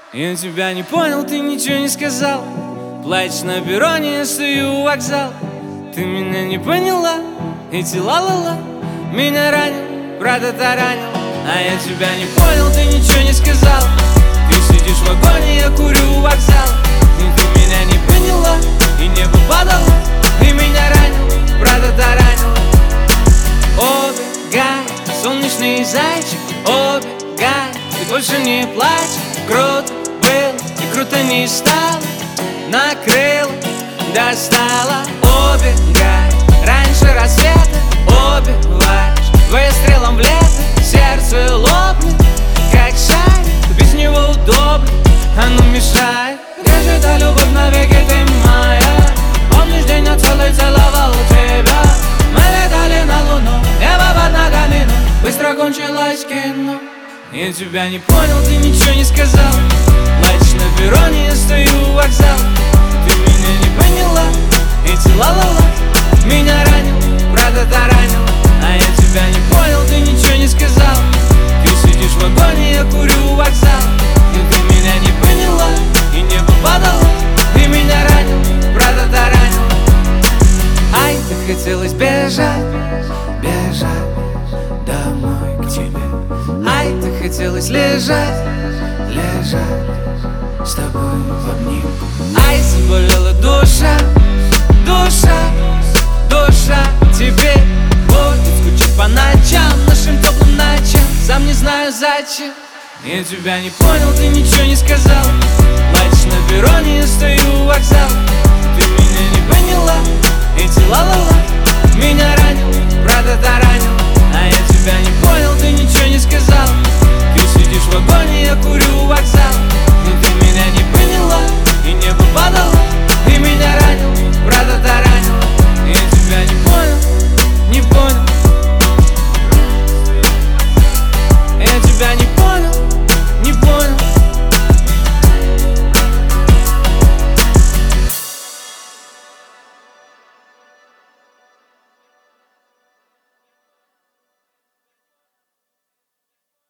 Я тебя не понял, ты ничего не сказал. Плачешь на перроне, я стою у вокзала. Ты меня не поняла, эти ла-ла-ла меня ранил, правда таранил. А я тебя не понял, ты ничего не сказал. Ты сидишь в вагоне, я курю у вокзала. И ты меня не поняла, и небо падало, и меня ранил, правда таранил. Убегай, солнечный зайчик, убегай, ты больше не плачь. Круто был и круто не стало, накрыл, достала. Убегай раньше рассвета, убиваешь выстрелом в лето. Сердце лопнет, как шарик, без него удобно, оно мешает. Где же та любовь навеки, ты моя? Помнишь день, я целовал тебя. Мы летали на луну, небо под ногами, но быстро кончилось кино. Я тебя не понял, ты ничего не сказал. Плачешь на перроне, я стою у вокзала. Ты меня не поняла, эти ла-ла-ла меня ранил, правда таранил. А я тебя не понял, ты ничего не сказал. Ты сидишь в вагоне, я курю у вокзала. И ты меня не поняла, и небо падало, и меня ранил, правда таранил. Ай, так хотелось бежать, бежать домой к тебе. Ай, так хотелось лежать, лежать с тобой в обнимку. Ай, заболела душа, душа, душа. Теперь будет скучать по ночам, нашим теплым ночам. Сам не знаю зачем. Я тебя не понял, ты ничего не сказал. Плачешь на перроне, я стою у вокзала. Ты меня не поняла, эти ла-ла-ла меня ранил, правда таранил. А я тебя не понял, ты ничего не сказал. Ты сидишь в вагоне, я курю у вокзала. И ты меня не поняла, и небо падало, и меня ранил, правда таранил. Я тебя не понял, не понял. Я тебя не